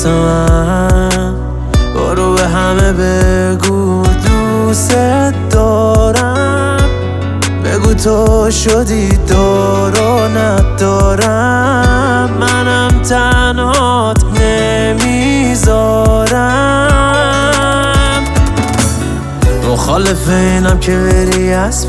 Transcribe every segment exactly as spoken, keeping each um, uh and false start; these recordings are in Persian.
واسه من. برو به همه بگو دوست دارم، بگو تو شدی دار و ندارم، منم تنهات نمیذارم. مخالف اینم که بری از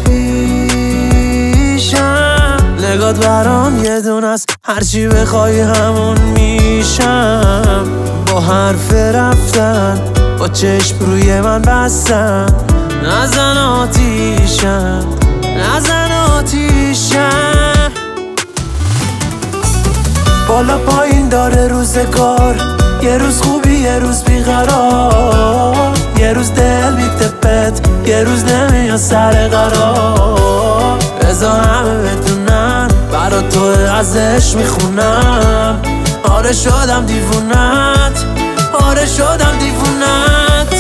پیشم، نگات برام یه دونه است، هرچی بخوای همون میشم. با حرف رفتن با چشم روی من بستن، نزن آتیشم نزن آتیشم. بالا پایین داره روزگار، یه روز خوبی یه روز بیقرار، یه روز دل میتپت یه روز نمیاد سر قرار. بذار همه بدونن برا تو ازش میخونم، آره شدم دیوونت، آره شدم دیوونت.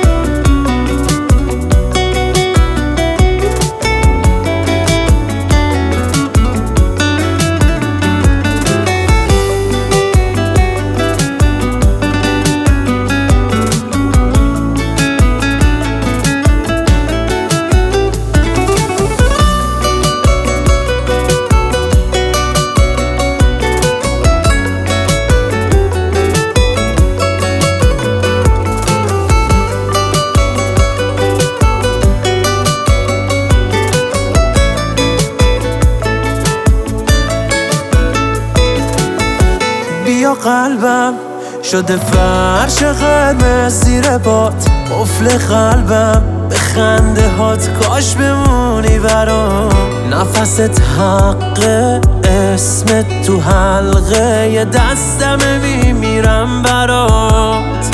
بیا قلبم شده فرش قرمز زیر باد، قفل قلبم به خنده هات، کاش بمونی برام. نفست حقه اسمت تو حلقه یه دستم میمیرم برات.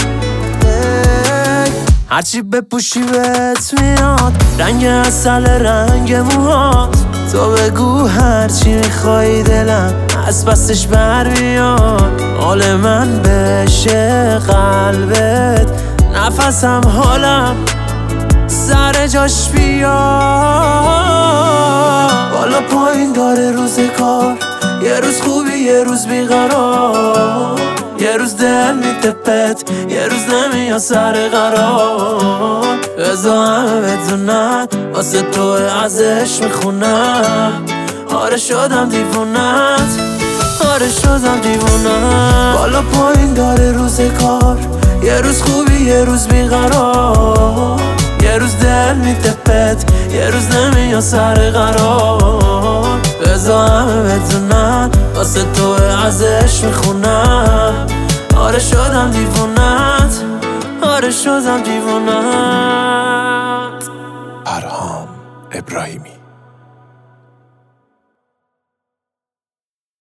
هرچی بپوشی بهت میاد، رنگ اصل رنگ موهات. تو بگو هرچی میخوای دلم از پسش بر میاد. حال من بشه قلبت، نفسم حالم سر جاش بیاد. بالا پایین داره روزگار، یه روز خوبی یه روز بیقرار، یه روز دل میتپت یه روز نمیاد سر قرار. بذار همه بدونن واسه تو ازش میخونم، آره شدم دیوونت، آره شدم دیوونت. بالا پایین داره روزگار، یه روز خوبی یه روز بیقرار، یه روز دل میتپت یه روز نمیاد سر قرار. بذار همه بدونن واسه تو ازش میخونم، آره شدم دیوونت، آره شدم دیوونت. پرهام ابراهیمی.